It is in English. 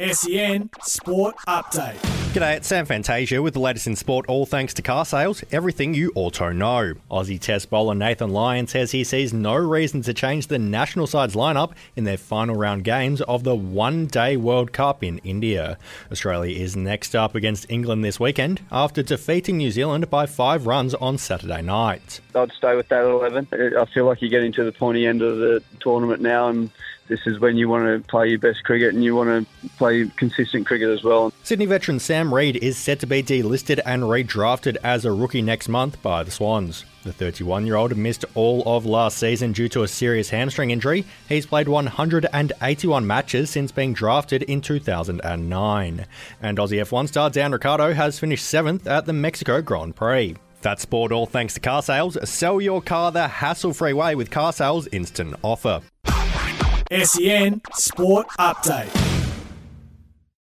SEN Sport Update. G'day, it's Sam Fantasia with the latest in sport, all thanks to car sales, everything you auto know. Aussie Test bowler Nathan Lyon says he sees no reason to change the national side's lineup in their final round games of the one-day World Cup in India. Australia is next up against England this weekend after defeating New Zealand by 5 runs on Saturday night. I'd stay with that 11. I feel like you're getting to the pointy end of the tournament now, and this is when you want to play your best cricket and you want to play consistent cricket as well. Sydney veteran Sam Reid is set to be delisted and redrafted as a rookie next month by the Swans. The 31-year-old missed all of last season due to a serious hamstring injury. He's played 181 matches since being drafted in 2009. And Aussie F1 star Dan Ricciardo has finished 7th at the Mexico Grand Prix. That's sport all thanks to car sales. Sell your car the hassle-free way with car sales instant offer. SEN Sport Update.